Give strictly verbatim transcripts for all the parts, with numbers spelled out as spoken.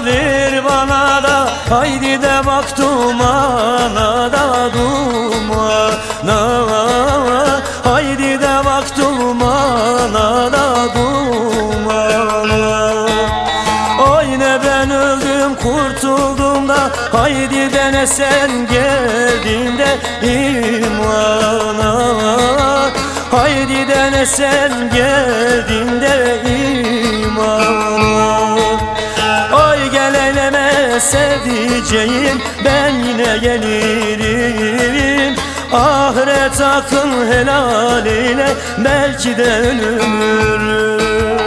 ver bana da, haydi de bak dumana da, dumana. Haydi de bak dumana da, dumana. Oy ne ben öldüm kurtuldum da, haydi de ne sen geldin de imana. Haydi de ne sen geldin de imana. Oy gel eyleme sevdiceğim, ben yine gelirim. Ahiret hakkın helal eyle, belki de ölürüm.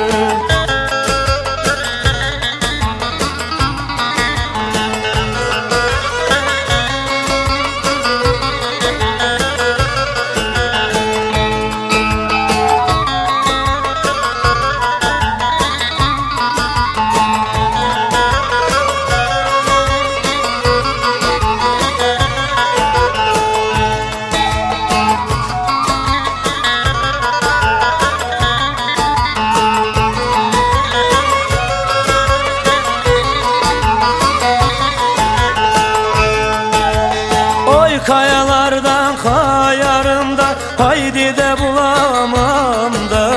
Kayalardan kayarım da, haydi de bulamam da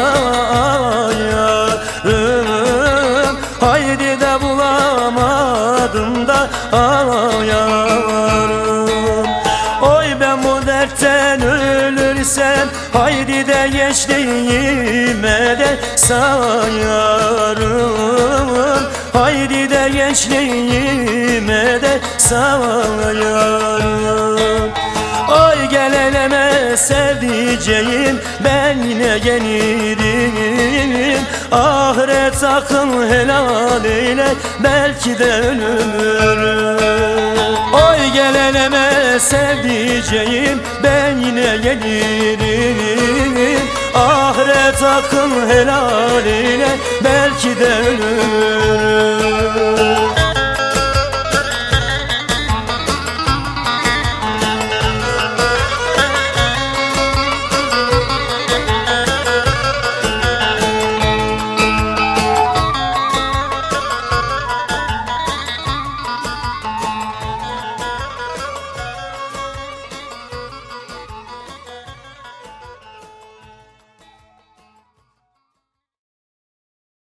yarım. Haydi de bulamadım da yarım. Oy ben bu dertten ölürsem, haydi de gençliğime de sayarım. Haydi de gençliğime de sayarım. Oy gel eleme sevdiceğim, ben yine gelirim. Ahiret hakkın helal eyle, belki de ölürüm. Oy gel eleme sevdiceğim, ben yine gelirim. Ahiret hakkın helal eyle, belki de ölürüm.